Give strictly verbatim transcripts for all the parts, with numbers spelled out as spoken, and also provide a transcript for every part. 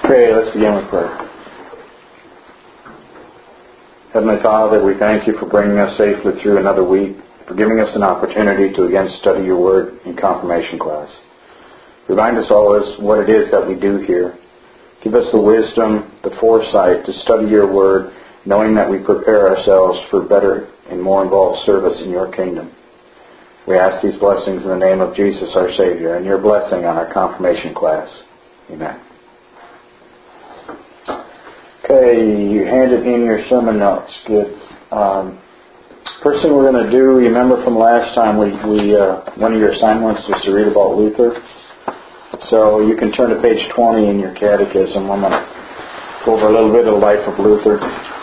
Okay, let's begin with prayer. Heavenly Father, we thank you for bringing us safely through another week, for giving us an opportunity to again study your word in confirmation class. Remind us always what it is that we do here. Give us the wisdom, the foresight to study your word, knowing that we prepare ourselves for better and more involved service in your kingdom. We ask these blessings in the name of Jesus, our Savior, and your blessing on our confirmation class. Amen. Okay, you handed in your sermon notes. Good. Um, first thing we're going to do, remember from last time, we, we uh, one of your assignments was to read about Luther. So you can turn to page twenty in your catechism. I'm going to go over a little bit of the life of Luther.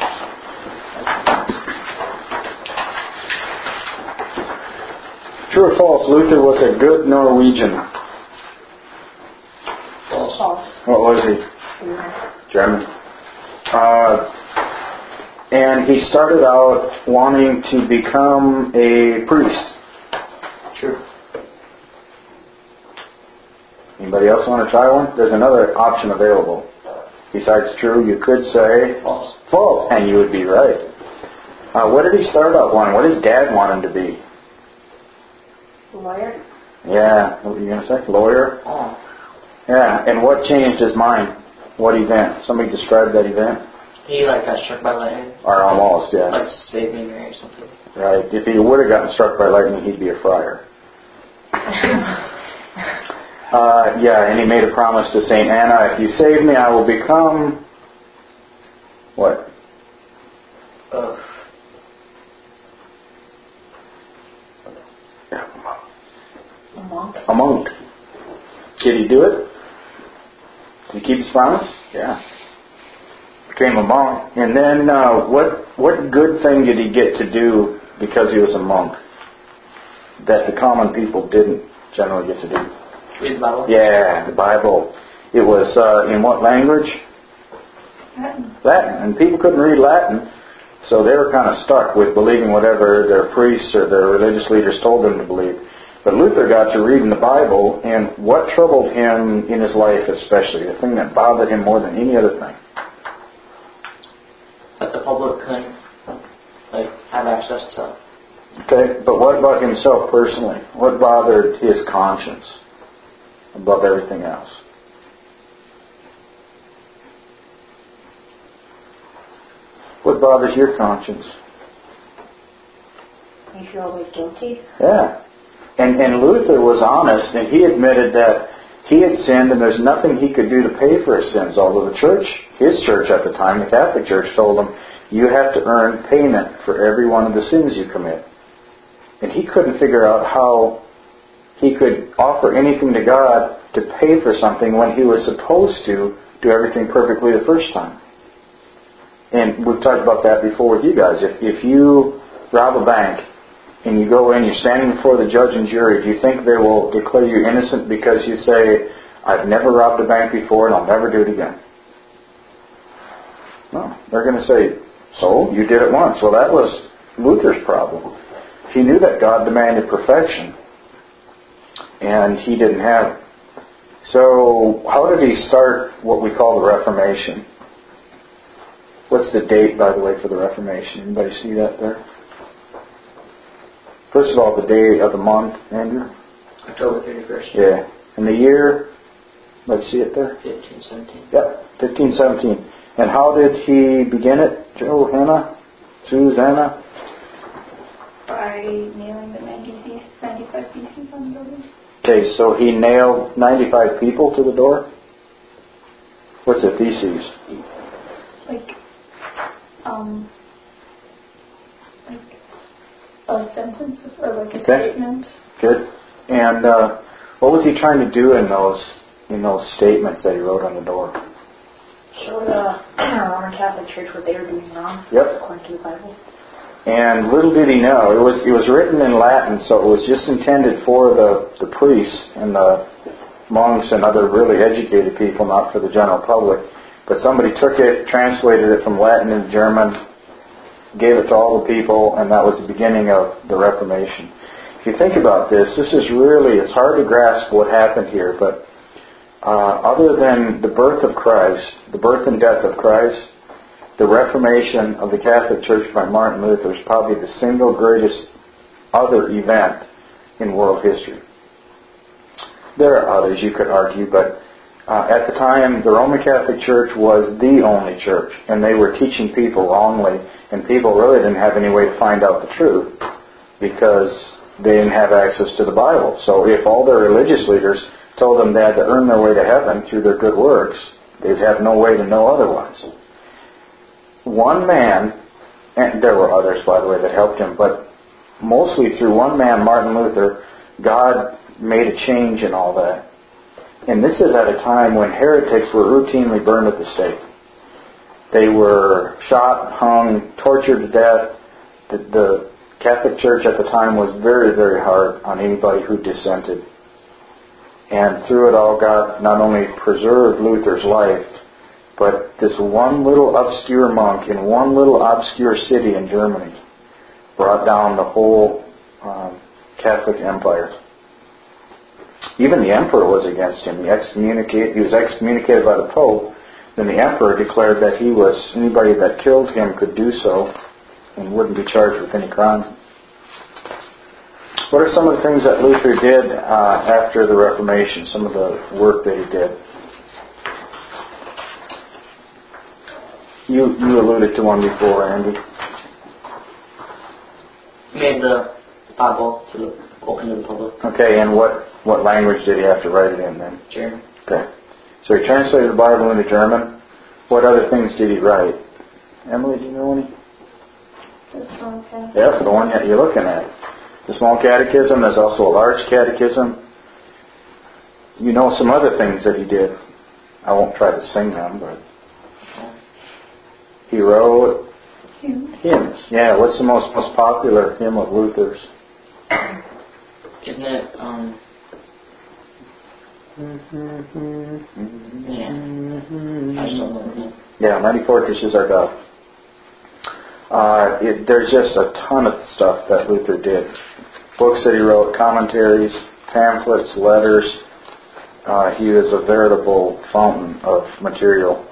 True or false, Luther was a good Norwegian? False. What was he? German. Uh, and he started out wanting to become a priest. True. Anybody else want to try one? There's another option available. Besides true, you could say false. False, and you would be right. Uh, what did he start out wanting? What did his dad want him to be? Lawyer. Yeah, what were you going to say? Lawyer? Oh. Yeah, and what changed his mind? What event? Somebody describe that event? He like got struck by lightning. Or almost, yeah. Like saving Mary or something. Right. If he would have gotten struck by lightning, he'd be a friar. uh, yeah, and he made a promise to Saint Anna, if you save me, I will become... What? Uh. A monk. A monk. Did he do it? Did he keep his promise? Yeah. Became a monk. And then uh, what what good thing did he get to do because he was a monk that the common people didn't generally get to do? Read the Bible? Yeah, the Bible. It was uh, in what language? Latin. Latin. And people couldn't read Latin, so they were kind of stuck with believing whatever their priests or their religious leaders told them to believe. But Luther got to read in the Bible, and what troubled him in his life especially, the thing that bothered him more than any other thing? That the public couldn't like have access to. Okay, but what about himself personally? What bothered his conscience above everything else? What bothers your conscience? You feel always guilty? Yeah. And, and Luther was honest, and he admitted that he had sinned and there's nothing he could do to pay for his sins. Although the church, his church at the time, the Catholic Church, told him, you have to earn payment for every one of the sins you commit. And he couldn't figure out how he could offer anything to God to pay for something when he was supposed to do everything perfectly the first time. And we've talked about that before with you guys. If, if you rob a bank, and you go in, you're standing before the judge and jury, do you think they will declare you innocent because you say, I've never robbed a bank before and I'll never do it again? No. They're going to say, so? You did it once. Well, that was Luther's problem. He knew that God demanded perfection, and he didn't have it. So, how did he start what we call the Reformation? What's the date, by the way, for the Reformation? Anybody see that there? First of all, the day of the month, Andrew? October thirty-first. Yeah. And the year, let's see it there. fifteen seventeen. Yep, fifteen seventeen. And how did he begin it, Joe, Hannah, Susanna? By nailing the ninety-five pieces on the building. Okay, so he nailed ninety-five people to the door? What's a theses? Like, um, like a sentence or like a Okay. statement. Good. And uh, what was he trying to do in those in those statements that he wrote on the door? Show the Roman Catholic Church what they were doing wrong. Yep. According to the Bible. And little did he know, it was it was written in Latin, so it was just intended for the, the priests and the monks and other really educated people, not for the general public. But somebody took it, translated it from Latin into German, gave it to all the people, and that was the beginning of the Reformation. If you think about this, this is really, it's hard to grasp what happened here, but Uh, other than the birth of Christ, the birth and death of Christ, the Reformation of the Catholic Church by Martin Luther is probably the single greatest other event in world history. There are others you could argue, but uh, at the time the Roman Catholic Church was the only church, and they were teaching people wrongly, and people really didn't have any way to find out the truth because they didn't have access to the Bible. So if all their religious leaders told them they had to earn their way to heaven through their good works, they'd have no way to know otherwise. One man, and there were others, by the way, that helped him, but mostly through one man, Martin Luther, God made a change in all that. And this is at a time when heretics were routinely burned at the stake. They were shot, hung, tortured to death. The, the Catholic Church at the time was very, very hard on anybody who dissented. And through it all, God not only preserved Luther's life, but this one little obscure monk in one little obscure city in Germany brought down the whole um, Catholic empire. Even the emperor was against him. He, excommunicated, he was excommunicated by the Pope. Then the emperor declared that he was anybody that killed him could do so and wouldn't be charged with any crime. What are some of the things that Luther did uh, after the Reformation? Some of the work that he did. You you alluded to one before, Andy. He made the Bible to the, open to the public. Okay, and what, what language did he have to write it in then? German. Okay. So he translated the Bible into German. What other things did he write? Emily, do you know any? The small catechism. Yep, the one that you're looking at. The small catechism. There's also a large catechism. You know some other things that he did. I won't try to sing them, but he wrote Hymns. hymns. Yeah, what's the most most popular hymn of Luther's? Isn't it, um... yeah. I just don't know the name. Yeah, Mighty Fortress is our God. Uh, it, there's just a ton of stuff that Luther did. Books that he wrote, commentaries, pamphlets, letters. Uh, he was a veritable fountain of material.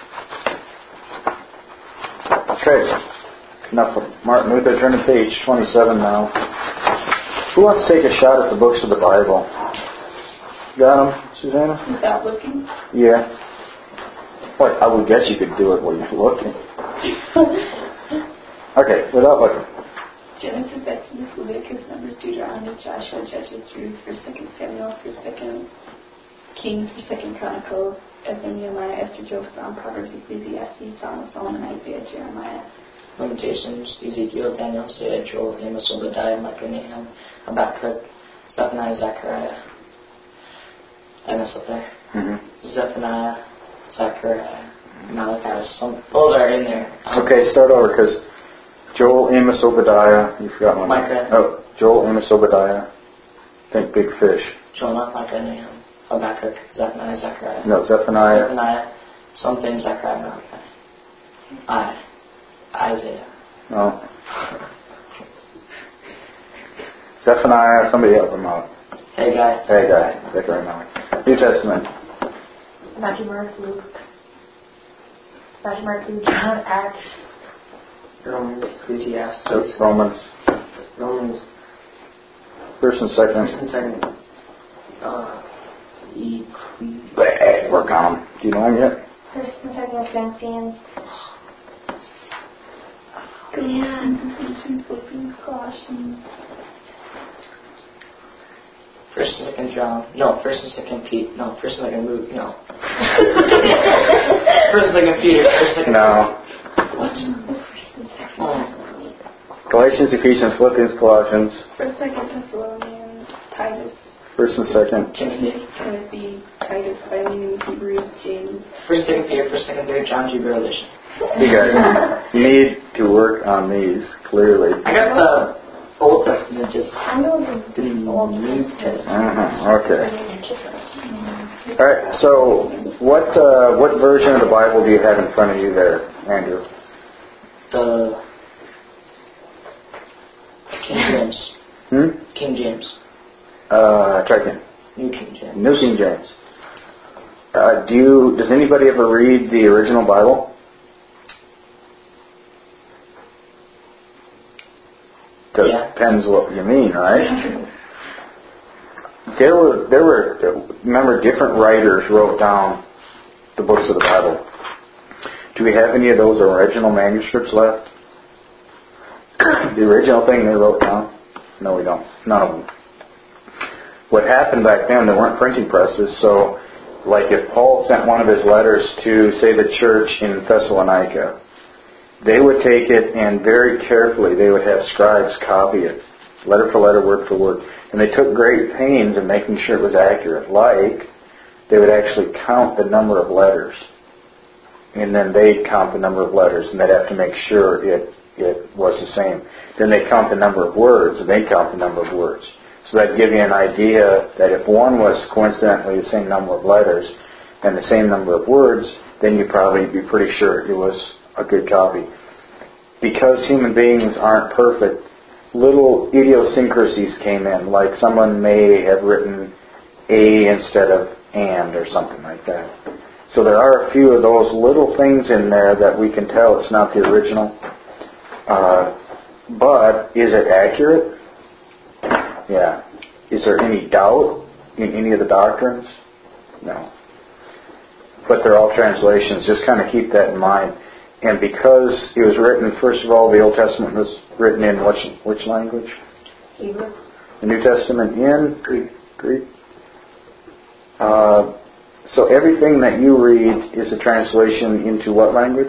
Okay, enough of Martin Luther. Turn to page twenty-seven now. Who wants to take a shot at the books of the Bible? Got them, Susanna? Without looking. Yeah. What? I would guess you could do it while you're looking. Okay, without looking. Genesis, Exodus, Leviticus, Numbers, Deuteronomy, Joshua, Judges, Ruth, First, Second Samuel, First, Second Kings, First, Second Chronicles, Ezra, Nehemiah, Esther, Job, Psalm, Proverbs, Ecclesiastes, Psalm, Solomon, Isaiah, Jeremiah, Lamentations, Ezekiel, Daniel, Isaiah, Joel, Amos, Obadiah, Micah, Nahum, Habakkuk, Zephaniah, Zechariah. I messed up there. Mm-hmm. Zephaniah, Zechariah, Malachi. Some those are in there. Okay, start over because Joel, Amos, Obadiah. You forgot one. Micah. Oh, Joel, Amos, Obadiah. Think big fish. Jonah, Micah, Nahum, Habakkuk, Zephaniah, Zechariah. No, Zephaniah. Zephaniah, something, Zechariah, Malachi. I. Isaiah. No. Zephaniah. Somebody help him out. Hey guys. Hey, guy. Zechariah, Malachi. New Testament. Matthew, Mark, Luke. Matthew, Mark, Luke, John, Acts. Romans, Ecclesiastes. So, Romans. Romans. First and second. First and second. Uh, Ecclesiastes. Bad. Work on them. Do you know them yet? First and second Corinthians. Galatians, Ephesians, Philippians, Colossians. First and second John. No, first and second Pete. No, first and second Luke. No. First and second Peter. First and second. No. First and second Thessalonians. Galatians, Ephesians, Philippians, Colossians. First, second Thessalonians, Titus, First and second. Timothy. Timothy, Titus, Philemon, Hebrews, James. First, second Peter. First, second Peter. John, Jude, Revelation. You guys need to work on these, clearly. I got the Old Testament, just I know the the New Testament. Uh-huh. Okay. All right. So, what uh, what version of the Bible do you have in front of you there, Andrew? The King James. Hmm. King James. Uh, try again. New King James. New King James. Uh, do you? Does anybody ever read the original Bible? Yeah. Depends what you mean, right? There were, there were, remember, different writers wrote down the books of the Bible. Do we have any of those original manuscripts left? The original thing they wrote down? No, we don't. None of them. What happened back then, there weren't printing presses, so like if Paul sent one of his letters to, say, the church in Thessalonica, they would take it and very carefully they would have scribes copy it, letter for letter, word for word. And they took great pains in making sure it was accurate. Like, they would actually count the number of letters. And then they'd count the number of letters, and they'd have to make sure it, it was the same. Then they'd count the number of words, and they'd count the number of words. So that'd give you an idea that if one was coincidentally the same number of letters and the same number of words, then you'd probably be pretty sure it was a good copy. Because human beings aren't perfect, little idiosyncrasies came in, like someone may have written a instead of and or something like that. So there are a few of those little things in there that we can tell it's not the original. Uh, but is it accurate? Yeah. Is there any doubt in any of the doctrines? No. But they're all translations. Just kind of keep that in mind. And because it was written, first of all, the Old Testament was written in which, which language? Hebrew. The New Testament in? Greek. Greek. Uh, so everything that you read is a translation into what language?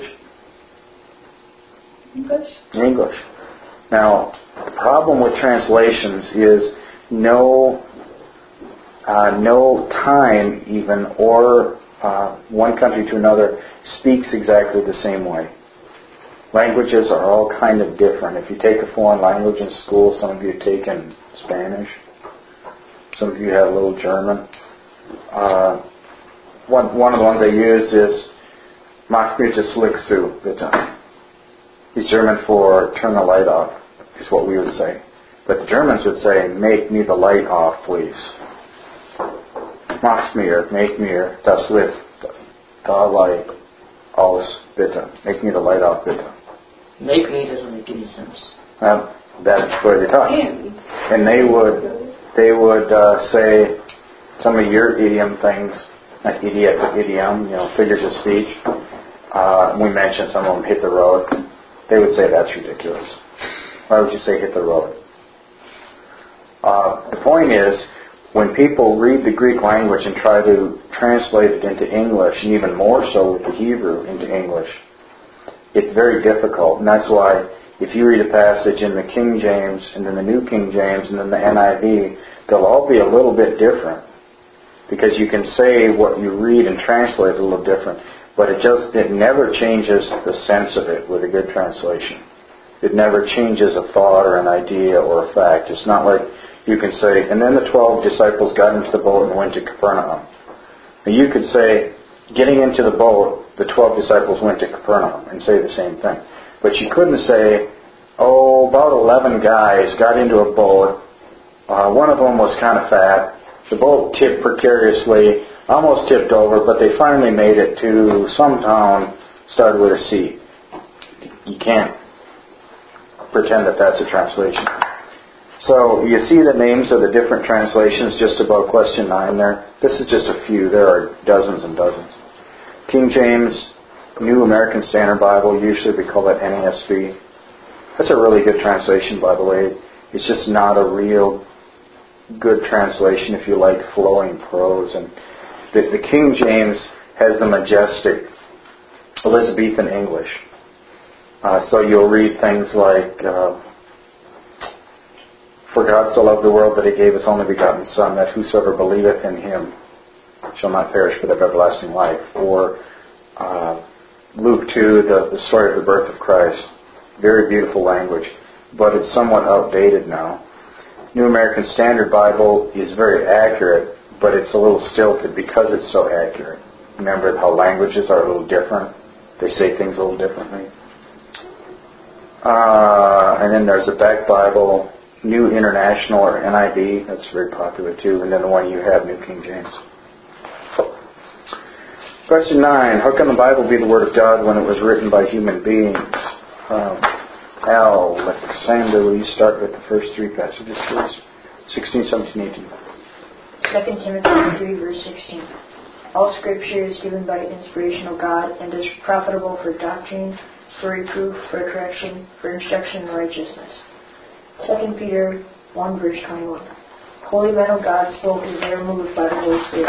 English. English. Now, the problem with translations is no, uh, no time even or uh, one country to another speaks exactly the same way. Languages are all kind of different. If you take a foreign language in school, some of you have taken Spanish. Some of you have a little German. Uh, one, one of the ones I use is Mach mir das Licht zu, bitte. It's German for turn the light off, is what we would say. But the Germans would say, make me the light off, please. Mach mir, make mir das Licht, da Light, aus, bitte. Make me the light off, bitte. Make me doesn't make any sense. Um, that's where they talk. And they would, they would uh, say some of your idiom things, not idiot, but idiom, you know, figures of speech. Uh, we mentioned some of them hit the road. They would say that's ridiculous. Why would you say hit the road? Uh, the point is, when people read the Greek language and try to translate it into English, and even more so with the Hebrew into English, it's very difficult. And that's why if you read a passage in the King James, and then the New King James, and then the N I V, they'll all be a little bit different. Because you can say what you read and translate a little different. But it just, it never changes the sense of it with a good translation. It never changes a thought or an idea or a fact. It's not like you can say, and then the twelve disciples got into the boat and went to Capernaum. Now you could say, getting into the boat, the twelve disciples went to Capernaum, and say the same thing. But you couldn't say, oh, about eleven guys got into a boat. Uh, one of them was kind of fat. The boat tipped precariously, almost tipped over, but they finally made it to some town started with a C. You can't pretend that that's a translation. So you see the names of the different translations just above question nine there. This is just a few. There are dozens and dozens. King James, New American Standard Bible, usually we call that N A S B. That's a really good translation, by the way. It's just not a real good translation if you like flowing prose. And the, the King James has the majestic Elizabethan English. Uh, so you'll read things like, uh, for God so loved the world that He gave His only begotten Son, that whosoever believeth in Him shall not perish but have everlasting life. Or uh, Luke two, the, the story of the birth of Christ. Very beautiful language, but it's somewhat outdated now. New American Standard Bible is very accurate, but it's a little stilted because it's so accurate. Remember how languages are a little different. They say things a little differently. Uh, and then there's a Beck Bible, New International or N I V. That's very popular too. And then the one you have, New King James. Question nine. How can the Bible be the Word of God when it was written by human beings? Um, Alexander, will you start with the first three passages, please? sixteen, seventeen, eighteen. Second Timothy three, verse sixteen. All Scripture is given by inspiration of God and is profitable for doctrine, for reproof, for correction, for instruction in righteousness. Second Peter one, verse twenty-one. Holy men of God spoke as they were moved by the Holy Spirit.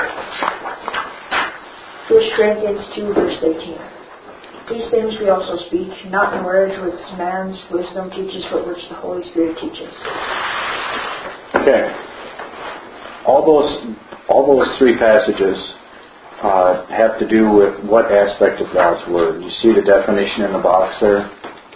First Corinthians two, verse eighteen. These things we also speak, not in words which man's wisdom teaches, but which the Holy Spirit teaches. Okay. All those, all those three passages uh, have to do with what aspect of God's Word. You see the definition in the box there?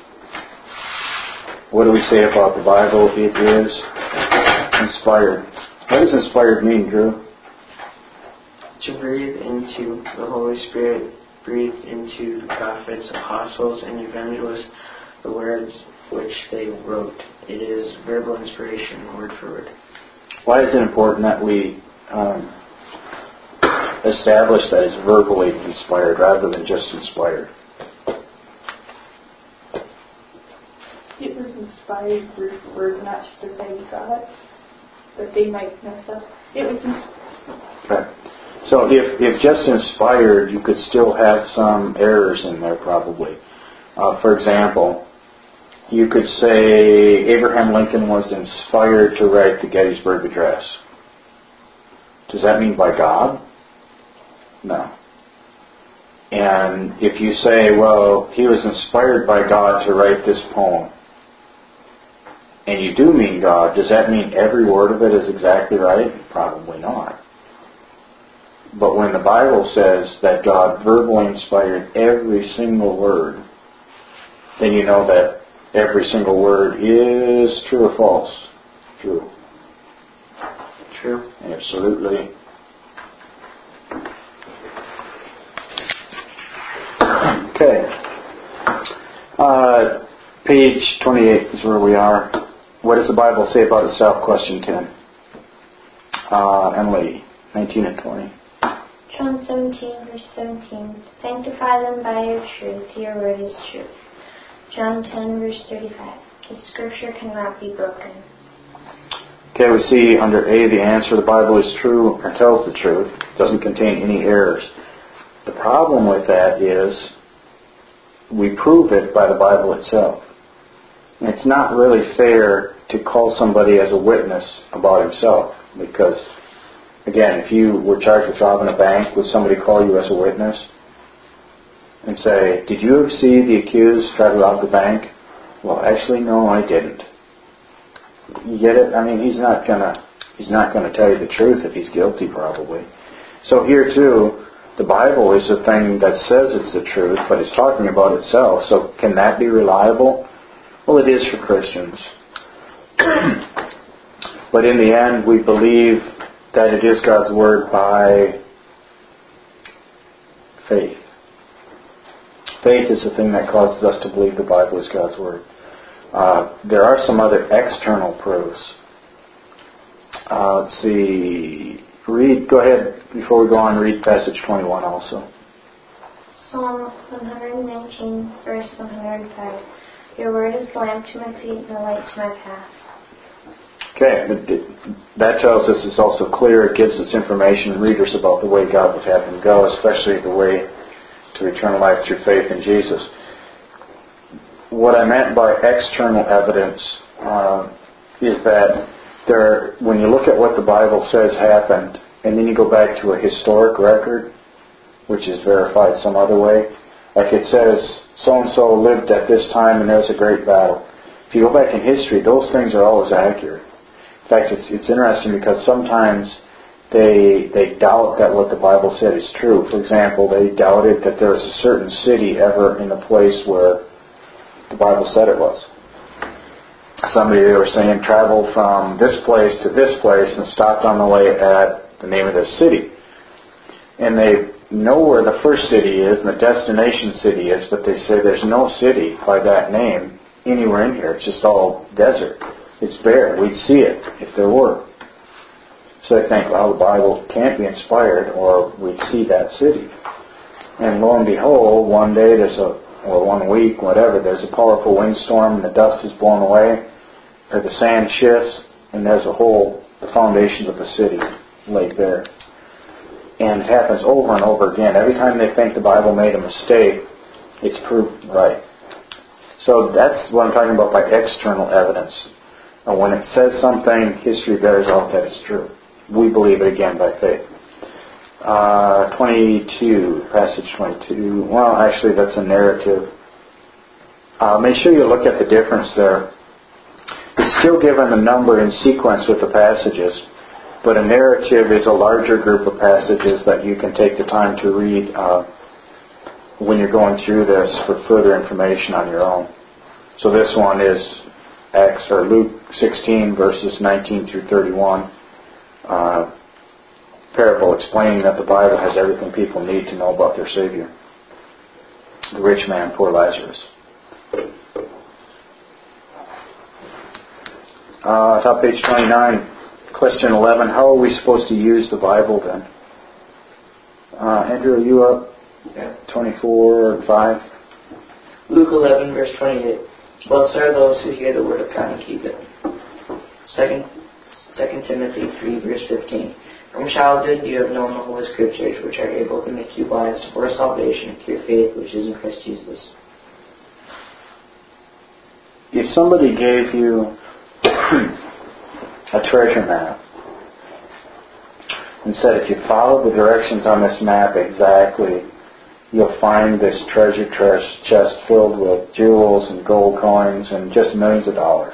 What do we say about the Bible? It is inspired. What does inspired mean, Drew? To breathe into the Holy Spirit, breathe into the prophets, apostles, and evangelists the words which they wrote. It is verbal inspiration, word for word. Why is it important that we um, establish that it's verbally inspired rather than just inspired? It was inspired word for word, not just a thing God, that they might mess up. It was inspired. Okay. So if, if just inspired, you could still have some errors in there probably. Uh, for example, you could say Abraham Lincoln was inspired to write the Gettysburg Address. Does that mean by God? No. And if you say, well, he was inspired by God to write this poem, and you do mean God, does that mean every word of it is exactly right? Probably not. But when the Bible says that God verbally inspired every single word, then you know that every single word is true or false? True. True. Absolutely. Okay. Uh, page twenty-eight is where we are. What does the Bible say about itself? Question ten. Uh, Emily, nineteen and twenty. John seventeen, verse seventeen. Sanctify them by your truth. Your word is truth. John ten, verse thirty-five. The scripture cannot be broken. Okay, we see under A the answer, the Bible is true or tells the truth. It doesn't contain any errors. The problem with that is we prove it by the Bible itself. And it's not really fair to call somebody as a witness about himself because, again, if you were charged with robbing a bank, would somebody call you as a witness and say, did you ever see the accused try to rob the bank? Well, actually, no, I didn't. You get it? I mean, he's not gonna he's not gonna tell you the truth if he's guilty, probably. So here too, the Bible is a thing that says it's the truth, but it's talking about itself. So can that be reliable? Well, it is for Christians. But in the end, we believe that it is God's Word by faith. Faith is the thing that causes us to believe the Bible is God's Word. Uh, there are some other external proofs. Uh, let's see. Read. Go ahead before we go on. Read passage twenty-one also. Psalm one nineteen, verse one hundred five. Your word is a lamp to my feet and a light to my path. Okay, that tells us it's also clear. It gives us information, readers, about the way God would have them go, especially the way to eternal life through faith in Jesus. What I meant by external evidence uh, is that there, when you look at what the Bible says happened, and then you go back to a historic record, which is verified some other way, like it says, so-and-so lived at this time and there was a great battle. If you go back in history, those things are always accurate. In fact, it's, it's interesting because sometimes they they doubt that what the Bible said is true. For example, they doubted that there was a certain city ever in the place where the Bible said it was. Somebody, they were saying, traveled from this place to this place and stopped on the way at the name of this city. And they know where the first city is and the destination city is, but they say there's no city by that name anywhere in here. It's just all desert. It's bare. We'd see it if there were. So they think, well, the Bible can't be inspired or we'd see that city. And lo and behold, one day there's a, or one week, whatever, there's a powerful windstorm and the dust is blown away, or the sand shifts, and there's a whole, the foundations of the city laid bare. And it happens over and over again. Every time they think the Bible made a mistake, it's proved right. So that's what I'm talking about by external evidence. And when it says something, history bears out that it's true. We believe it again by faith. Uh, twenty-two, passage twenty-two. Well, actually, that's a narrative. Uh, make sure you look at the difference there. It's still given a number in sequence with the passages, but a narrative is a larger group of passages that you can take the time to read uh, when you're going through this for further information on your own. So this one is Acts or Luke sixteen, verses nineteen through thirty-one. Uh, parable explaining that the Bible has everything people need to know about their Savior. The rich man, poor Lazarus. Uh, top page twenty-nine, question eleven. How are we supposed to use the Bible then? Uh, Andrew, are you up? Yeah. twenty-four and five. Luke eleven, verse twenty-eight. Blessed are those who hear the word of God and keep it. Second, Second Timothy three, verse fifteen. From childhood you have known the Holy Scriptures, which are able to make you wise for salvation through your faith, which is in Christ Jesus. If somebody gave you a treasure map and said if you follow the directions on this map exactly, you'll find this treasure chest filled with jewels and gold coins and just millions of dollars,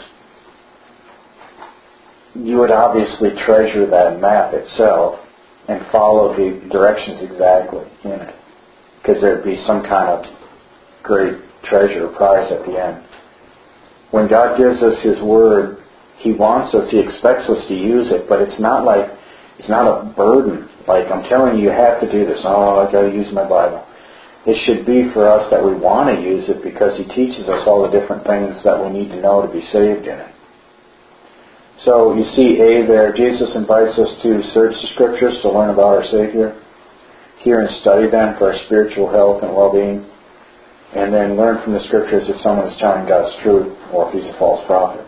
you would obviously treasure that map itself and follow the directions exactly in it, because there'd be some kind of great treasure or prize at the end. When God gives us His Word, He wants us, He expects us to use it, but it's not like, it's not a burden. Like, I'm telling you, you have to do this. Oh, I've got to use my Bible. It should be for us that we want to use it because He teaches us all the different things that we need to know to be saved in it. So you see A there, Jesus invites us to search the Scriptures to learn about our Savior, hear and study them for our spiritual health and well-being, and then learn from the Scriptures if someone is telling God's truth or if he's a false prophet.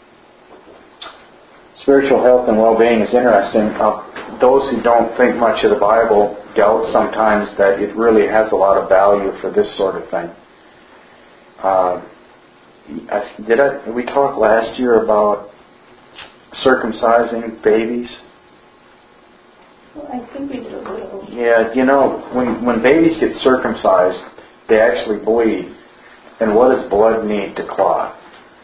Spiritual health and well-being is interesting. Uh, those who don't think much of the Bible doubt sometimes that it really has a lot of value for this sort of thing. Uh, I, did I, we talk last year about circumcising babies? Well, I think we did a little. Yeah, you know, when when babies get circumcised, they actually bleed. And what does blood need to clot?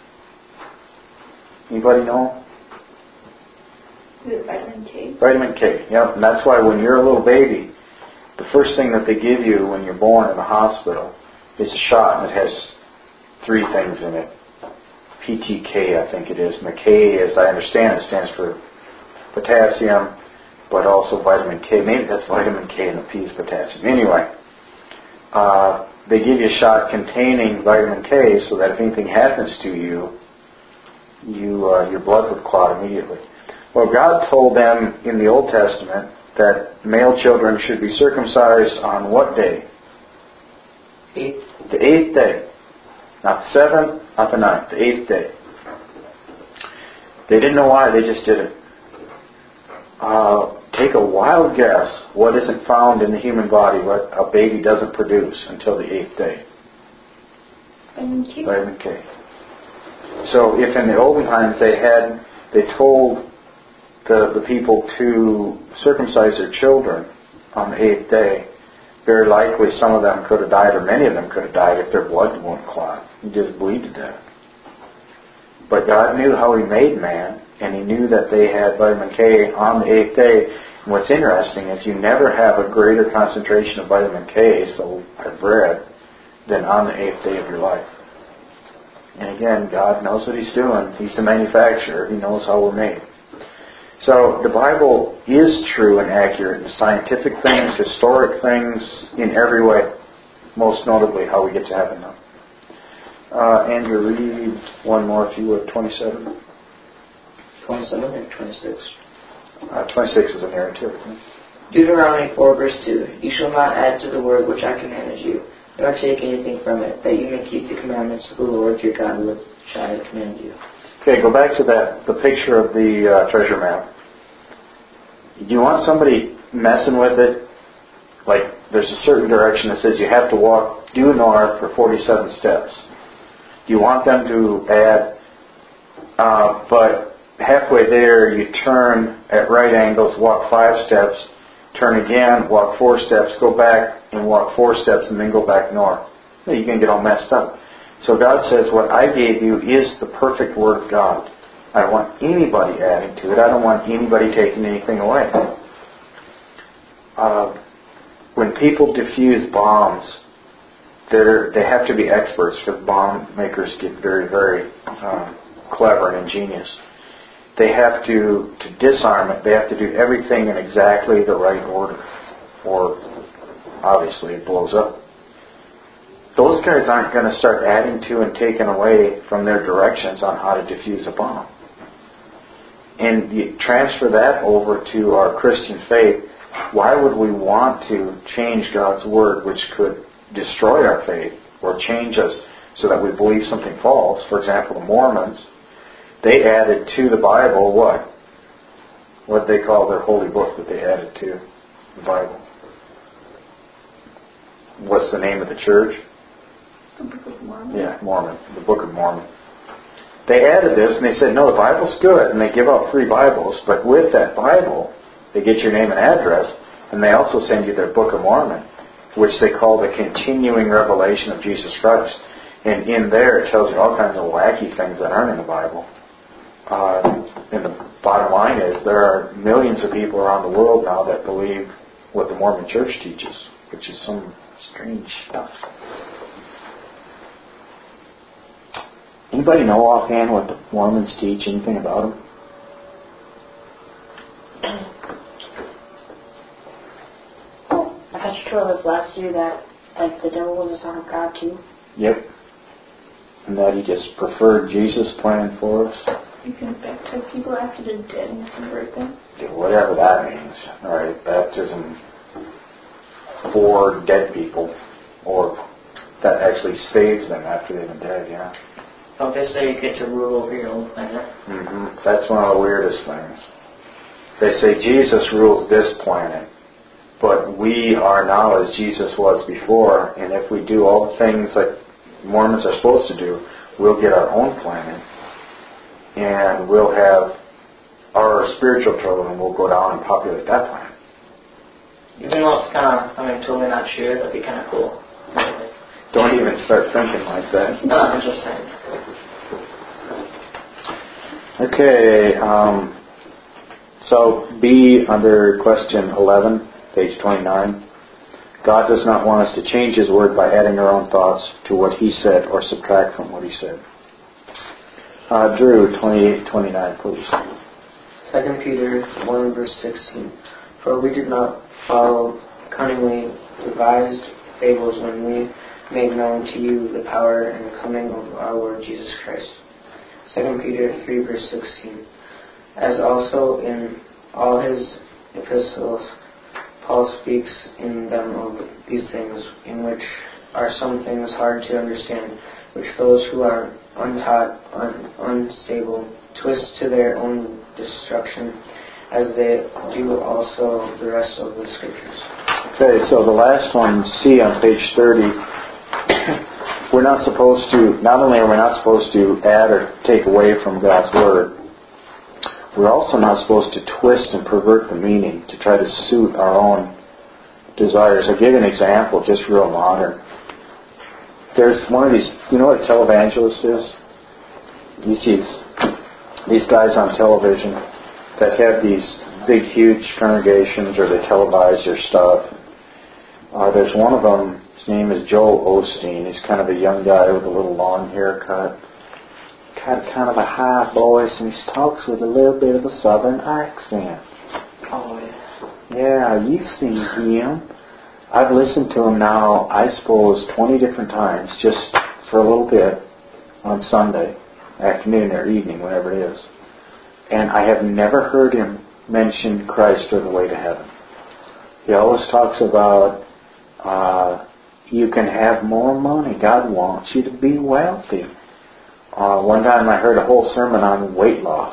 Anybody know? Is it vitamin K? Vitamin K, yep. And that's why when you're a little baby, the first thing that they give you when you're born in the hospital is a shot, and it has three things in it. P T K, I think it is. And the K, as I understand it, stands for potassium, but also vitamin K. Maybe that's vitamin K and the P is potassium. Anyway, uh, they give you a shot containing vitamin K so that if anything happens to you, you uh, your blood would clot immediately. Well, God told them in the Old Testament that male children should be circumcised on what day? Eighth. The eighth day. Not the seventh, not the ninth, the eighth day. They didn't know why, they just did it. Uh, take a wild guess what isn't found in the human body, what a baby doesn't produce until the eighth day. Vitamin K. Vitamin K. So if in the olden times they had, they told the, the people to circumcise their children on the eighth day, very likely some of them could have died, or many of them could have died if their blood wouldn't clot. You just bleed to death. But God knew how He made man, and He knew that they had vitamin K on the eighth day. And what's interesting is you never have a greater concentration of vitamin K, so I've read, than on the eighth day of your life. And again, God knows what He's doing. He's the manufacturer. He knows how we're made. So the Bible is true and accurate in scientific things, historic things, in every way. Most notably, how we get to heaven now. Uh, Andrew, read one more if you would, twenty-seven. twenty-seven or twenty-six? Uh, twenty-six is a narrative. Deuteronomy four verse two. You shall not add to the word which I commanded you, nor take anything from it, that you may keep the commandments of the Lord your God which I command you. Okay, go back to that, the picture of the uh, treasure map. Do you want somebody messing with it? Like, there's a certain direction that says you have to walk due north for forty-seven steps. Do you want them to add, uh, but halfway there you turn at right angles, walk five steps, turn again, walk four steps, go back and walk four steps, and then go back north? No, you're going to get all messed up. So God says, what I gave you is the perfect Word of God. I don't want anybody adding to it. I don't want anybody taking anything away. Uh, when people defuse bombs, they're, they have to be experts, because bomb makers get very, very um, clever and ingenious. They have to, to disarm it, they have to do everything in exactly the right order, or obviously it blows up. Those guys aren't going to start adding to and taking away from their directions on how to defuse a bomb. And you transfer that over to our Christian faith. Why would we want to change God's Word, which could destroy our faith or change us so that we believe something false? For example, the Mormons, they added to the Bible what? What they call their holy book that they added to the Bible. What's the name of the church? The Book of Mormon. Yeah, Mormon. The Book of Mormon. They added this and they said, no, the Bible's good. And they give out free Bibles, but with that Bible, they get your name and address, and they also send you their Book of Mormon, which they call the continuing revelation of Jesus Christ. And in there it tells you all kinds of wacky things that aren't in the Bible. Uh, and the bottom line is there are millions of people around the world now that believe what the Mormon Church teaches, which is some strange stuff. Anybody know offhand what the Mormons teach? Anything about them? I thought you told us last year that like the devil was a son of God too. Yep. And that he just preferred Jesus' plan for us. You can baptize people after they're dead and convert them. Yeah, whatever that means. All right, baptism for dead people, or that actually saves them after they've been dead. Yeah. Don't they say you get to rule over your own planet? Mm-hmm. That's one of the weirdest things. They say Jesus rules this planet, but we are now as Jesus was before, and if we do all the things that Mormons are supposed to do, we'll get our own planet, and we'll have our spiritual children will go down and populate that planet. Even though it's kind of, I mean, totally not sure, that'd be kind of cool. Don't even start thinking like that. No, I'm just saying. Okay, um, so B under question eleven, page twenty-nine. God does not want us to change His Word by adding our own thoughts to what He said or subtract from what He said. Uh, Drew, twenty-eight twenty-nine, please. Second Peter one, verse sixteen. For we did not follow cunningly devised fables when we made known to you the power and the coming of our Lord Jesus Christ. Second Peter three, verse sixteen. As also in all his epistles, Paul speaks in them of these things, in which are some things hard to understand, which those who are untaught, un- unstable, twist to their own destruction, as they do also the rest of the Scriptures. Okay, so the last one, C on page thirty. We're not supposed to, not only are we not supposed to add or take away from God's Word, we're also not supposed to twist and pervert the meaning to try to suit our own desires. I'll give you an example, just real modern. There's one of these, you know what a televangelist is? You see these guys on television that have these big, huge congregations, or they televise their stuff. Uh, there's one of them, his name is Joel Osteen. He's kind of a young guy with a little long haircut. Got kind of a high voice, and he talks with a little bit of a southern accent. Oh, yeah. Yeah, you've seen him. I've listened to him now, I suppose, twenty different times, just for a little bit on Sunday, afternoon or evening, whenever it is. And I have never heard him mention Christ or the way to heaven. He always talks about uh, you can have more money. God wants you to be wealthy. Uh, one time I heard a whole sermon on weight loss.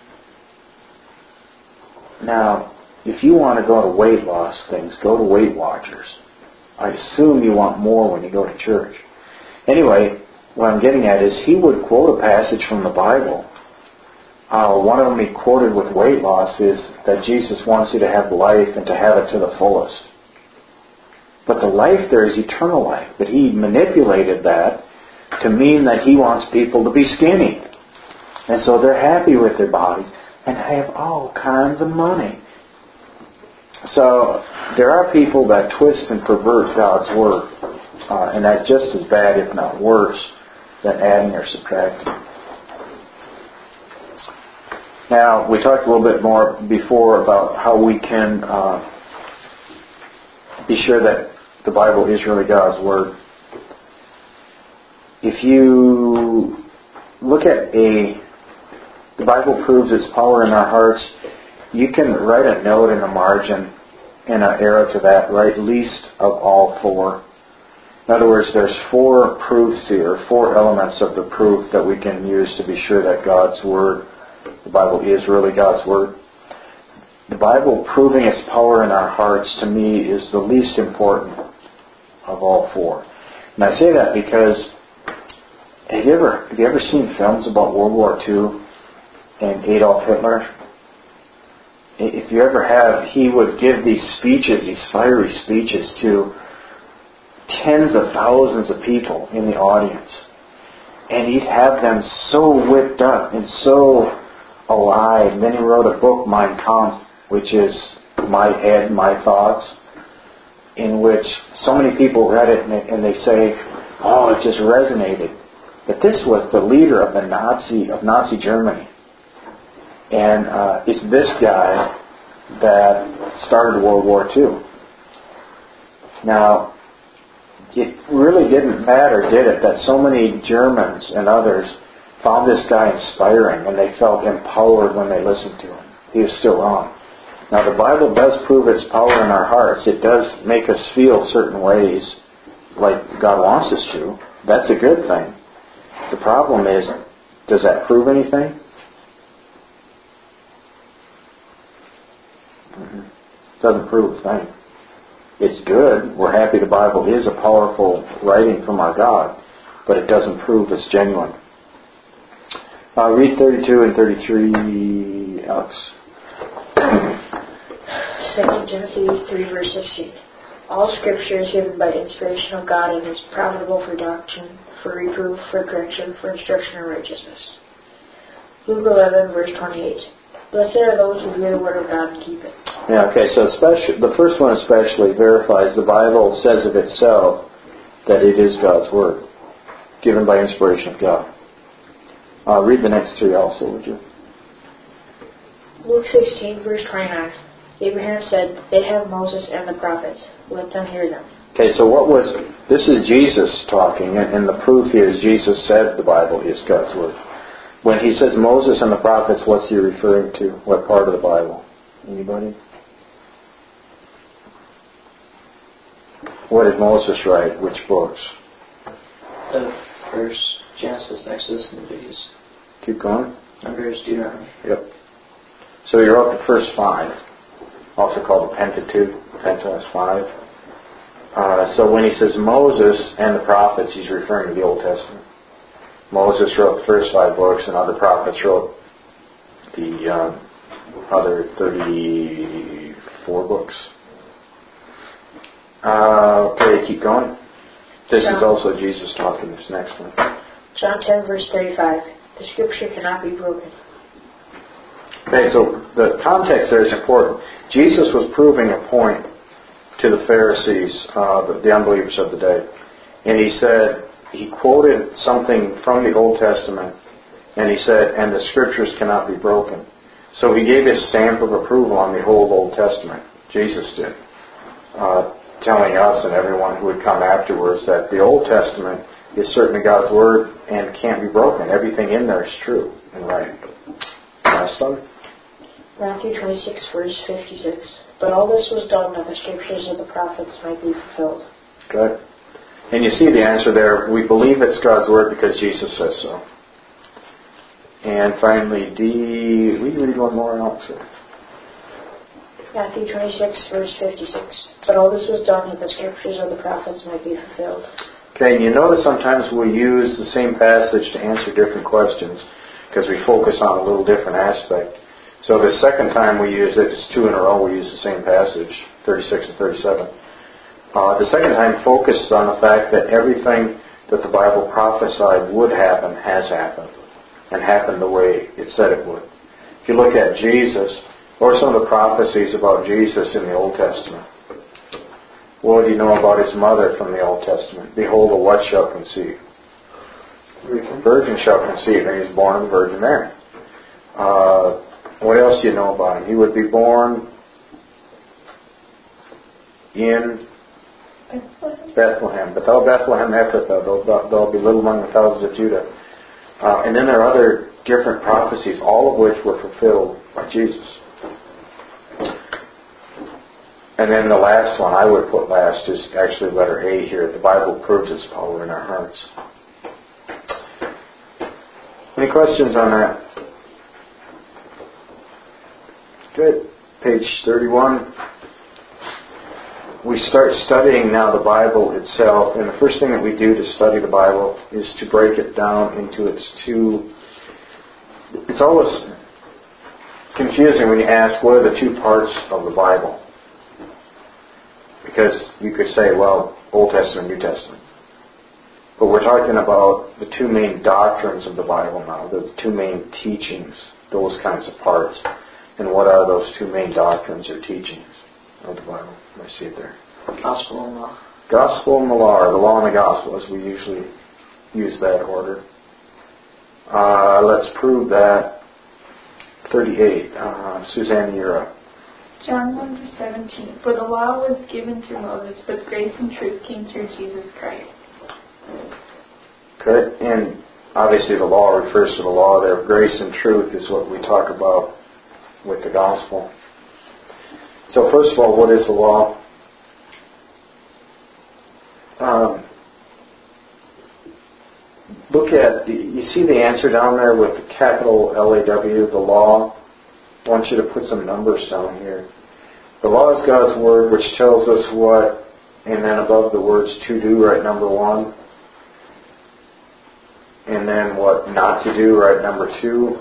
Now, if you want to go to weight loss things, go to Weight Watchers. I assume you want more when you go to church. Anyway, what I'm getting at is he would quote a passage from the Bible. Uh, one of them he quoted with weight loss is that Jesus wants you to have life and to have it to the fullest. But the life there is eternal life. But he manipulated that to mean that he wants people to be skinny. And so they're happy with their bodies and have all kinds of money. So there are people that twist and pervert God's Word. Uh, and that's just as bad, if not worse, than adding or subtracting. Now, we talked a little bit more before about how we can uh, be sure that the Bible is really God's Word. If you look at a, the Bible proves its power in our hearts, you can write a note in the margin and an arrow to that, write least of all four. In other words, there's four proofs here, four elements of the proof that we can use to be sure that God's Word, the Bible is really God's Word. The Bible proving its power in our hearts, to me, is the least important of all four. And I say that because have you ever have you ever seen films about World War Two and Adolf Hitler? If you ever have, he would give these speeches, these fiery speeches to tens of thousands of people in the audience. And he'd have them so whipped up and so alive. And then he wrote a book, Mein Kampf, which is my head, my thoughts, in which so many people read it and, and they say, oh, it just resonated. But this was the leader of the Nazi, of Nazi Germany. And uh, it's this guy that started World War Two. Now, it really didn't matter, did it, that so many Germans and others found this guy inspiring and they felt empowered when they listened to him. He was still wrong. Now, the Bible does prove its power in our hearts. It does make us feel certain ways like God wants us to. That's a good thing. The problem is, does that prove anything? Mm-hmm. It doesn't prove a thing. It's good. We're happy the Bible is a powerful writing from our God, but it doesn't prove it's genuine. Uh, read thirty-two and thirty-three, Alex. Second Timothy three, verse sixteen. All Scripture is given by inspiration of God and is profitable for doctrine, for reproof, for correction, for instruction in righteousness. Luke eleven, verse twenty-eight. Blessed are those who hear the word of God and keep it. Yeah, okay, so especially, the first one especially verifies the Bible says of itself that it is God's Word, given by inspiration of God. Uh, read the next three also, would you? Luke sixteen, verse twenty-nine. Abraham said, they have Moses and the prophets. Let them hear them. Okay, so what was, this is Jesus talking, and, and the proof here is Jesus said the Bible is God's Word. When he says Moses and the prophets, what's he referring to? What part of the Bible? Anybody? What did Moses write? Which books? The first, Genesis, Exodus, and Leviticus. Keep going. Numbers, Deuteronomy. Yep. So you're up to first five, also called the Pentateuch. Pentateuch five. Uh, so when he says Moses and the prophets, he's referring to the Old Testament. Moses wrote the first five books, and other prophets wrote the um, other thirty-four books. Uh, okay, keep going. This John. is also Jesus talking, this next one. John ten, verse thirty-five. The Scripture cannot be broken. Okay, so the context there is important. Jesus was proving a point to the Pharisees, uh, the, the unbelievers of the day. And he said, he quoted something from the Old Testament, and he said, and the Scriptures cannot be broken. So he gave his stamp of approval on the whole Old Testament. Jesus did. Uh, telling us and everyone who would come afterwards that the Old Testament is certainly God's Word and can't be broken. Everything in there is true and right. Last one. Matthew twenty-six, verse fifty-six. But all this was done that the scriptures of the prophets might be fulfilled. Good. And you see the answer there. We believe it's God's Word because Jesus says so. And finally, D. Will you read one more, Alex? Matthew twenty-six, verse fifty-six. But all this was done that the scriptures of the prophets might be fulfilled. Okay, and you notice sometimes we use the same passage to answer different questions because we focus on a little different aspect. So the second time we use it, it's two in a row, we use the same passage, thirty-six and thirty-seven. Uh, the second time focused on the fact that everything that the Bible prophesied would happen has happened and happened the way it said it would. If you look at Jesus, or some of the prophecies about Jesus in the Old Testament. What do you know about his mother from the Old Testament? Behold, a what shall conceive? Virgin. Virgin shall conceive, and he was born of the Virgin Mary. Uh, what else do you know about him? He would be born in Bethlehem. Bethlehem. But thou Bethlehem Ephrathah, thou, thou be little among the thousands of Judah. Uh, and then there are other different prophecies, all of which were fulfilled by Jesus. And then the last one I would put last is actually letter A here. The Bible proves its power in our hearts. Any questions on that? Good. Page thirty-one. We start studying now the Bible itself, and the first thing that we do to study the Bible is to break it down into its two... It's always confusing when you ask, what are the two parts of the Bible? Because you could say, well, Old Testament, New Testament. But we're talking about the two main doctrines of the Bible now, the two main teachings, those kinds of parts. And what are those two main doctrines or teachings of the Bible? I see it there. Gospel and law. Gospel and the law, or the law and the gospel, as we usually use that order. Uh, let's prove that. thirty-eight. Uh, Suzanne, you're up. John one to seventeen. For the law was given through Moses, but grace and truth came through Jesus Christ. Good. And obviously the law refers to the law there. Grace and truth is what we talk about with the gospel. So first of all, what is the law? Um, look at, you see the answer down there with the capital L A W, the law? I want you to put some numbers down here. The law is God's Word, which tells us what, and then above the words to do, write number one. And then what not to do, write number two.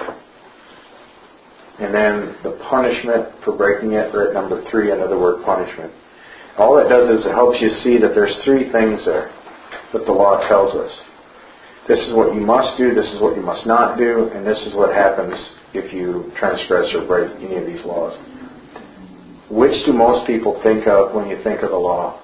And then the punishment for breaking it, write number three, another word, punishment. All it does is it helps you see that there's three things there that the law tells us. This is what you must do, this is what you must not do, and this is what happens if you transgress or break any of these laws. Which do most people think of when you think of the law?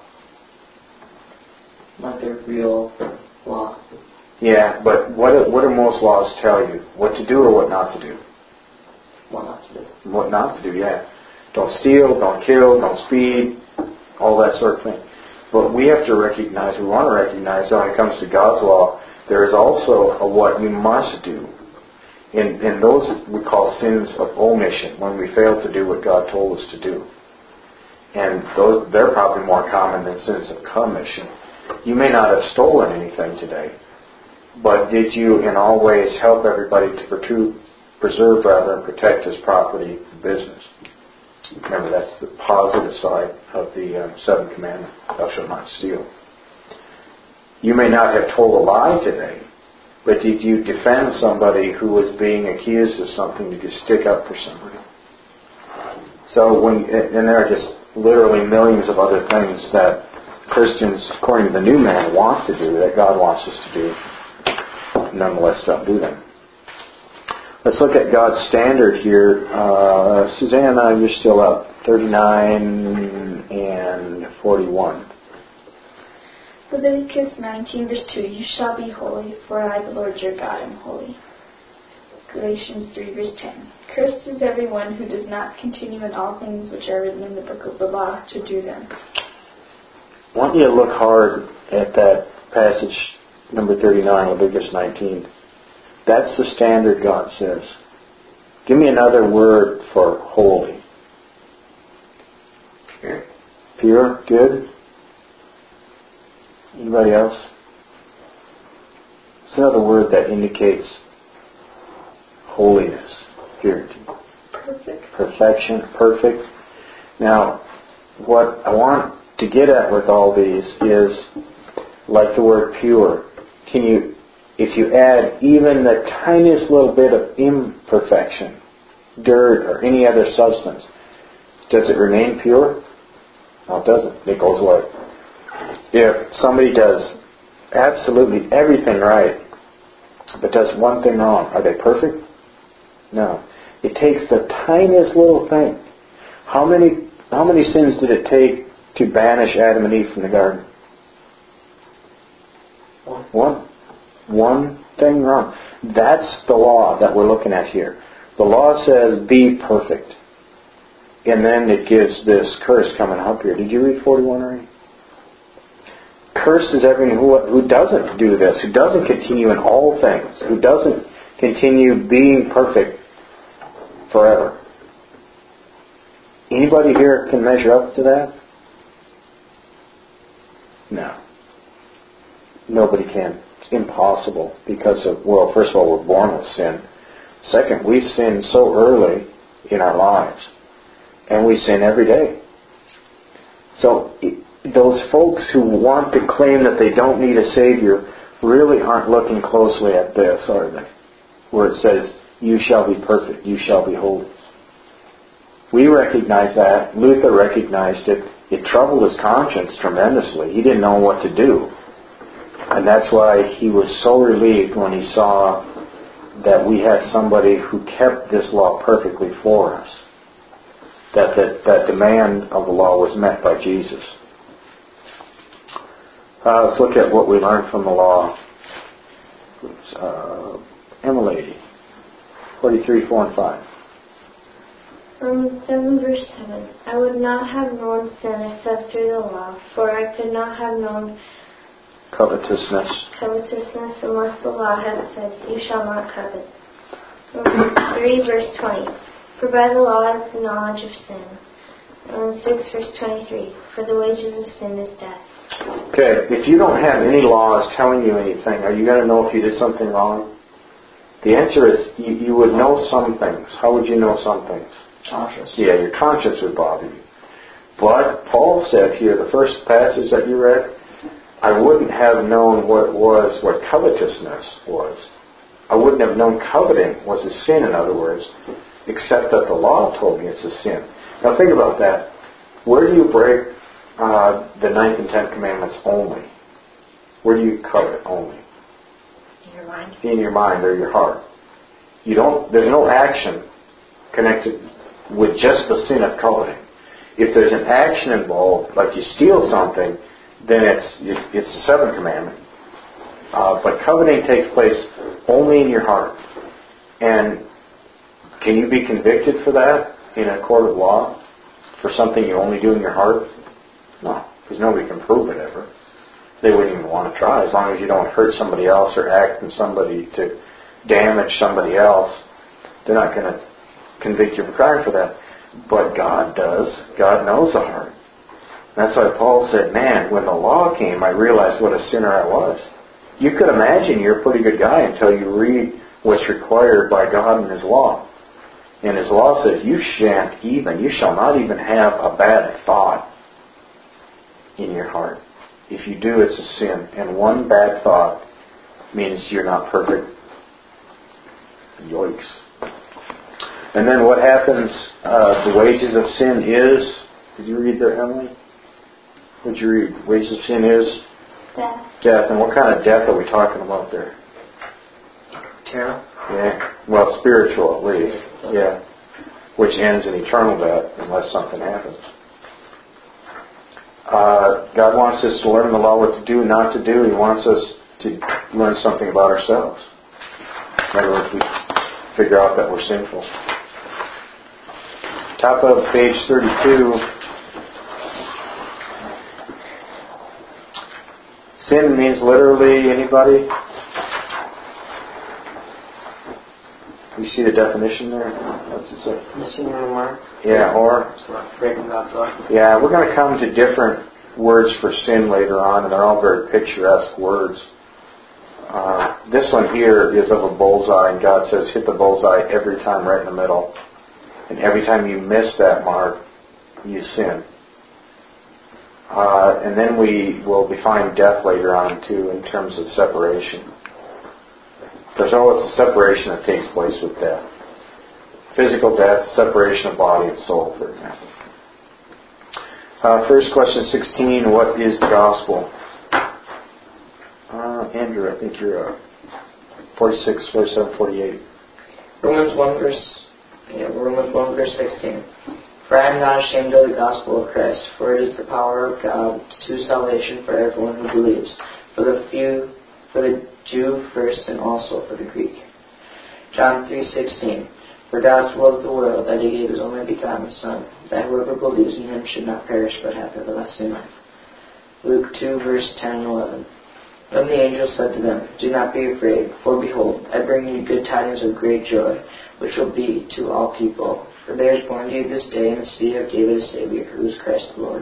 Not the real law. Yeah, but what do, what do most laws tell you? What to do or what not to do? What not to do. What not to do, yeah. Don't steal, don't kill, don't speed, all that sort of thing. But we have to recognize, we want to recognize that when it comes to God's law, there is also a what you must do. And, and those we call sins of omission, when we fail to do what God told us to do. And those they're probably more common than sins of commission. You may not have stolen anything today, but did you in all ways help everybody to preserve, preserve rather, and protect his property and business? Remember, that's the positive side of the um, seventh commandment, thou shalt not steal. You may not have told a lie today, but did you defend somebody who was being accused of something? Did you stick up for somebody? So when, and there are just literally millions of other things that Christians, according to the new man, want to do, that God wants us to do. Nonetheless, don't do them. Let's look at God's standard here. Uh, Susanna, you're still up. thirty-nine and forty-one. Leviticus nineteen, verse two. You shall be holy, for I, the Lord your God, am holy. Galatians three, verse ten. Cursed is everyone who does not continue in all things which are written in the book of the law to do them. I want you to look hard at that passage, number thirty-nine, Leviticus nineteen. That's the standard God says. Give me another word for holy. Pure. Pure, good. Anybody else? It's another word that indicates holiness, purity. Perfect. Perfection, perfect. Now, what I want to get at with all these is, like the word pure, can you, if you add even the tiniest little bit of imperfection, dirt or any other substance, does it remain pure? No, it doesn't. It goes away. If somebody does absolutely everything right, but does one thing wrong, are they perfect? No. It takes the tiniest little thing. How many how many sins did it take to banish Adam and Eve from the garden? One. One. One thing wrong. That's the law that we're looking at here. The law says, be perfect. And then it gives this curse coming up here. Did you read forty-one already? Cursed is everyone who, who doesn't do this, who doesn't continue in all things, who doesn't continue being perfect forever. Anybody here can measure up to that? No. Nobody can. It's impossible because of, well, first of all, we're born with sin. Second, we sin so early in our lives. And we sin every day. So those folks who want to claim that they don't need a Savior really aren't looking closely at this, are they? Where it says, you shall be perfect, you shall be holy. We recognize that. Luther recognized it. It troubled his conscience tremendously. He didn't know what to do. And that's why he was so relieved when he saw that we had somebody who kept this law perfectly for us. That that, that demand of the law was met by Jesus. Uh, let's look at what we learned from the law. Uh, Emily, forty-three, four and five. Romans seven verse seven. I would not have known sin except through the law, for I could not have known Covetousness. covetousness unless the law had said, you shall not covet. Romans three verse twenty. For by the law is the knowledge of sin. Romans six verse twenty-three. For the wages of sin is death. Okay, if you don't have any laws telling you anything, are you going to know if you did something wrong? The answer is you, you would know some things. How would you know some things? Conscience. Yeah, your conscience would bother you. But Paul said here, the first passage that you read, I wouldn't have known what was, what covetousness was. I wouldn't have known coveting was a sin, in other words, except that the law told me it's a sin. Now think about that. Where do you break uh, the ninth and tenth commandments only? Where do you covet only? In your mind. In your mind or your heart. You don't. There's no action connected with just the sin of coveting. If there's an action involved, like you steal something, then it's it's the seventh commandment. Uh, but coveting takes place only in your heart. And can you be convicted for that in a court of law? For something you only do in your heart? No, because nobody can prove it ever. They wouldn't even want to try. As long as you don't hurt somebody else or act in somebody to damage somebody else, they're not going to convict you of a crime for that. But God does. God knows the heart. That's why Paul said, man, when the law came, I realized what a sinner I was. You could imagine you're a pretty good guy until you read what's required by God in His law. And His law says, you shan't even, you shall not even have a bad thought in your heart. If you do, it's a sin. And one bad thought means you're not perfect. Yoicks. And then what happens, uh, the wages of sin is, did you read there, Emily? What did you read? Wages of sin is? Death. Death. And what kind of death are we talking about there? Eternal. Yeah. Well, spiritual at least. Yeah. Which ends in eternal death unless something happens. Uh, God wants us to learn the law, what to do, not to do. He wants us to learn something about ourselves. In other words, we figure out that we're sinful. Top of page thirty-two. Sin means literally anybody? You see the definition there? What's it say? Missing the mark. Yeah, or? Breaking God's law. Yeah, we're going to come to different words for sin later on, and they're all very picturesque words. Uh, this one here is of a bullseye, and God says hit the bullseye every time right in the middle. And every time you miss that mark, you sin. Uh, and then we will define death later on too in terms of separation. There's always a separation that takes place with death. Physical death, separation of body and soul, for example. Uh, first question sixteen, what is the gospel? Uh, Andrew, I think you're uh, forty-six, forty-seven, forty-eight. Romans one verse yeah, Romans one verse sixteen. For I am not ashamed of the gospel of Christ, for it is the power of God to salvation for everyone who believes, for the few, for the Jew first, and also for the Greek. John three sixteen. For God so loved the world that He gave His only begotten Son, that whoever believes in Him should not perish but have everlasting life. Luke two verse ten and eleven. Then the angel said to them, Do not be afraid, for behold, I bring you good tidings of great joy, which will be to all people. For there is born to you this day in the city of David a Savior, who is Christ the Lord.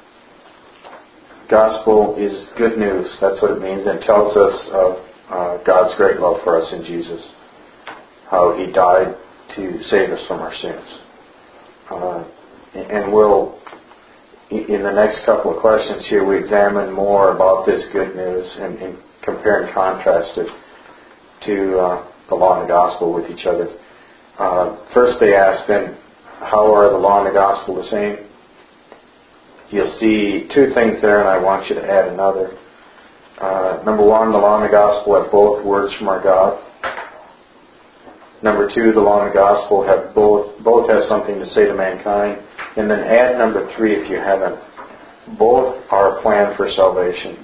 Gospel is good news. That's what it means. And it tells us of uh, God's great love for us in Jesus. How He died to save us from our sins. Uh, and we'll, in the next couple of questions here, we examine more about this good news and, and compare and contrast it to uh, the law and the gospel with each other. Uh, first they ask then, how are the law and the gospel the same? You'll see two things there, and I want you to add another. Uh, number one, the law and the gospel have both words from our God. Number two, the law and the gospel have both both have something to say to mankind. And then add number three if you haven't. Both are a plan for salvation.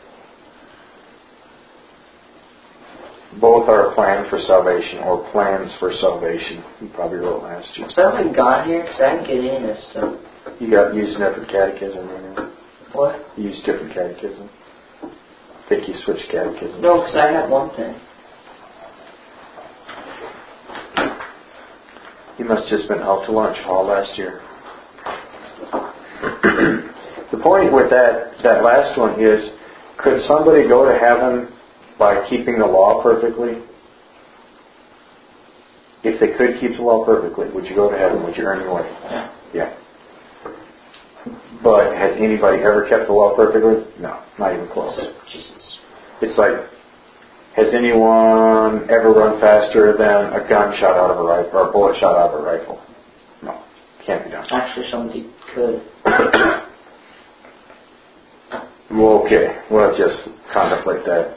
Both are a plan for salvation, or plans for salvation. You probably wrote last year. Is that like God here? Because I didn't get any of this stuff. You got used different catechism right now. What? You used different catechism. I think you switched catechism. No, because I had one thing. You must have just been out to lunch all last year. The point with that, that last one is, could somebody go to heaven by keeping the law perfectly? If they could keep the law perfectly, would you go to heaven? Would you earn your way? Yeah. Yeah. But has anybody ever kept the law perfectly? No, not even close. Jesus. It's like, has anyone ever run faster than a gun shot out of a rifle, or a bullet shot out of a rifle? No, can't be done. Actually, somebody could. Well, okay, we'll just contemplate that.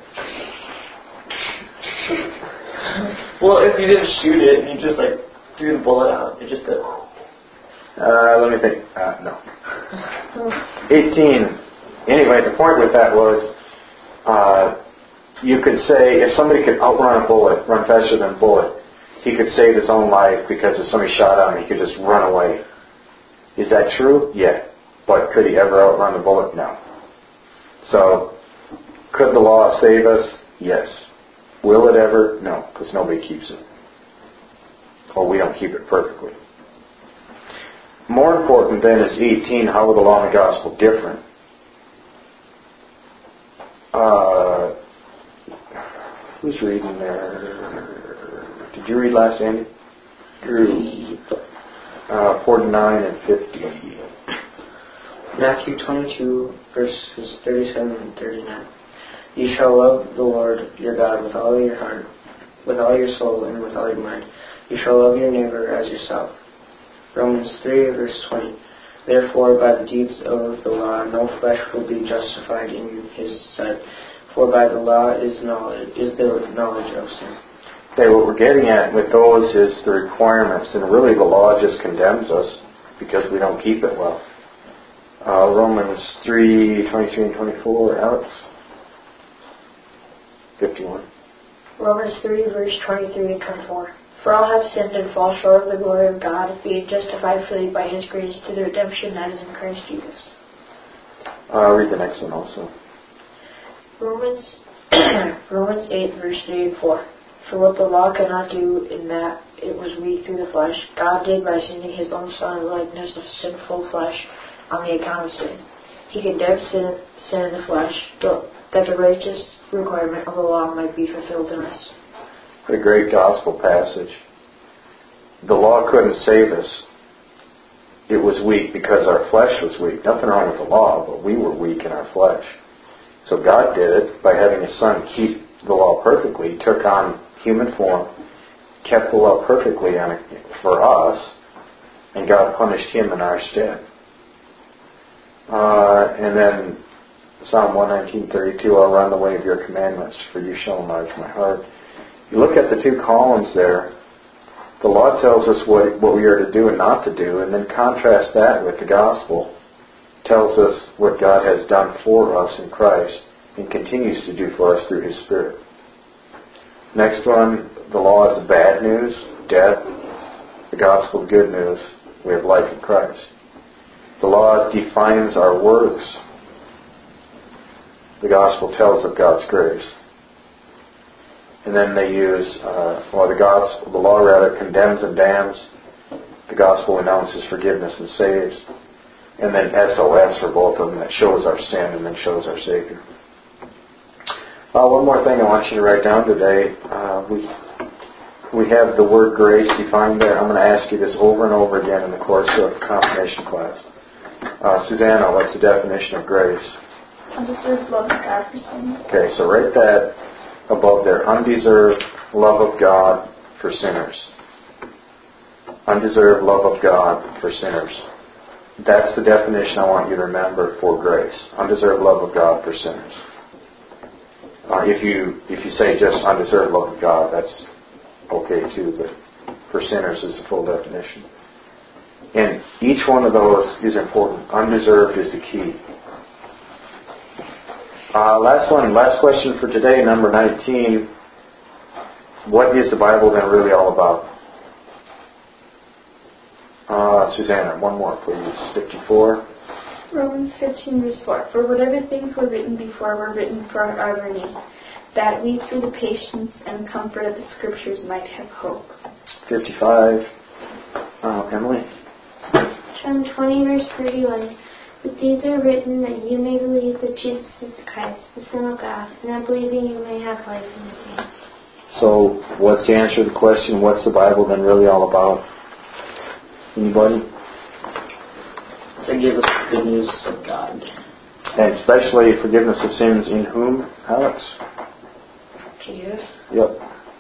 Well, if you didn't shoot it and you just like threw the bullet out, it just goes. Uh, let me think. Uh, no. eighteen. Anyway, the point with that was, uh, you could say, if somebody could outrun a bullet, run faster than a bullet, he could save his own life because if somebody shot at him, he could just run away. Is that true? Yeah. But could he ever outrun the bullet? No. So, could the law save us? Yes. Will it ever? No, because nobody keeps it. Or we don't keep it perfectly. More important then is eighteen, how are the law and the gospel different? Uh, who's reading there? Did you read last, Andy? Drew. Uh, forty-nine and fifty. Matthew twenty-two, verses thirty-seven and thirty-nine. You shall love the Lord your God with all your heart, with all your soul, and with all your mind. You shall love your neighbor as yourself. Romans three, verse twenty. Therefore, by the deeds of the law, no flesh will be justified in his sight, for by the law is knowledge is the knowledge of sin. Okay, what we're getting at with those is the requirements, and really the law just condemns us because we don't keep it well. Uh, Romans three, twenty-three and twenty-four, Alex? fifty-one. Romans three, verse twenty-three and twenty-four. For all have sinned and fall short of the glory of God, being justified freely by His grace through the redemption that is in Christ Jesus. Uh, read the next one also. Romans Romans eight, verse three and four. For what the law could not do in that it was weak through the flesh, God did by sending His own Son in the likeness of sinful flesh on the account of sin. He condemned sin, sin in the flesh, that the righteous requirement of the law might be fulfilled in us. What a great gospel passage. The law couldn't save us. It was weak because our flesh was weak. Nothing wrong with the law, but we were weak in our flesh. So God did it by having His Son keep the law perfectly. He took on human form, kept the law perfectly on it for us, and God punished Him in our stead. Uh, and then Psalm one nineteen thirty-two, I'll run the way of your commandments, for you shall enlarge my heart. You look at the two columns there, the law tells us what, what we are to do and not to do, and then contrast that with the gospel. Tells us what God has done for us in Christ and continues to do for us through His Spirit. Next one, the law is the bad news, death. The gospel, good news, we have life in Christ. The law defines our works. The gospel tells of God's grace. And then they use, uh, well, the gospel, the law rather condemns and damns. The gospel announces forgiveness and saves. And then S O S for both of them, that shows our sin and then shows our Savior. Uh, one more thing I want you to write down today. Uh, we we have the word grace defined there. I'm going to ask you this over and over again in the course of confirmation class. Uh, Susanna, what's the definition of grace? Undeserved love of God for sinners. Okay, so write that above there. Undeserved love of God for sinners. Undeserved love of God for sinners. That's the definition I want you to remember for grace. Undeserved love of God for sinners. Uh, if you if you say just undeserved love of God, that's okay too, but for sinners is the full definition. And each one of those is important. Undeserved is the key. Uh, last one, last question for today, number nineteen. What is the Bible then really all about? Uh, Susanna, one more please. fifty-four. Romans fifteen verse four. For whatever things were written before were written for our learning, that we through the patience and comfort of the Scriptures might have hope. fifty-five. Uh, Emily? John twenty verse thirty-one. But these are written that you may believe that Jesus is the Christ, the Son of God, and that believing you may have life in His name. So, what's the answer to the question, what's the Bible then really all about? Anybody? To give us the good news of God. And especially forgiveness of sins in whom? Alex? Jesus. Yep.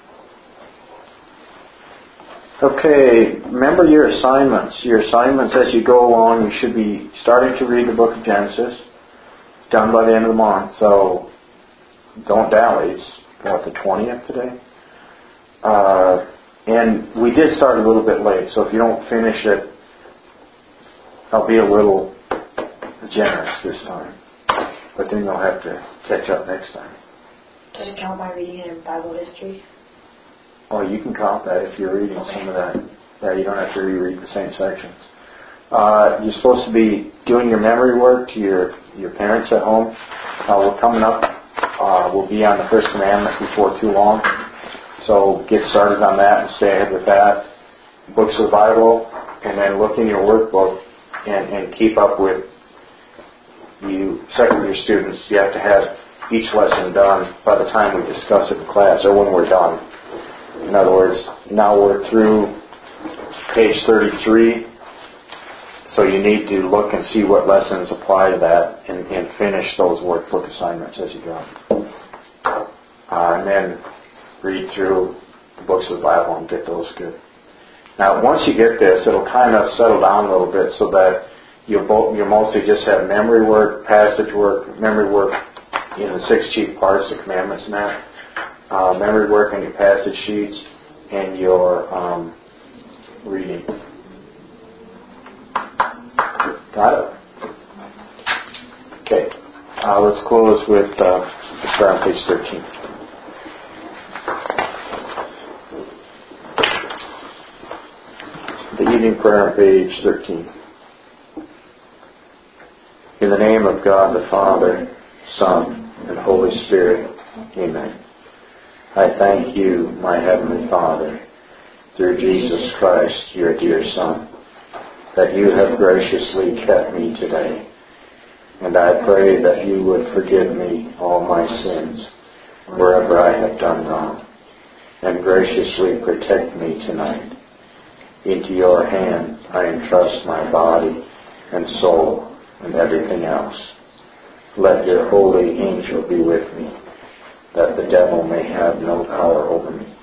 Okay, remember your assignments. Your assignments as you go along, you should be starting to read the book of Genesis. Done by the end of the month, so don't dally. It's, what, the twentieth today? Uh, and we did start a little bit late, so if you don't finish it, I'll be a little generous this time. But then you'll have to catch up next time. Does it count by reading it in Bible history? Oh, you can count that if you're reading Okay. some of that. Yeah, you don't have to reread the same sections. Uh, you're supposed to be doing your memory work to your, your parents at home. Uh, we're coming up. Uh, we'll be on the first commandment before too long. So get started on that and stay ahead with that. Books of the Bible, and then look in your workbook and, and keep up with you second year students. You have to have each lesson done by the time we discuss it in class or when we're done. In other words, now we're through page thirty-three, so you need to look and see what lessons apply to that and, and finish those workbook assignments as you go. Uh, and then read through the books of the Bible and get those good. Now, once you get this, it'll kind of settle down a little bit so that you'll, both, you'll mostly just have memory work, passage work, memory work in the six chief parts, the commandments and that. Uh, memory work on your passage sheets and your um, reading. Got it? Okay. Uh, let's close with, uh, let's start on page thirteen. The evening prayer on page thirteen. In the name of God the Father, Son, and Holy Spirit. Amen. I thank you, my Heavenly Father, through Jesus Christ, your dear Son, that you have graciously kept me today. And I pray that you would forgive me all my sins, wherever I have done wrong, and graciously protect me tonight. Into your hand I entrust my body and soul and everything else. Let your holy angel be with me, that the devil may have no power over me.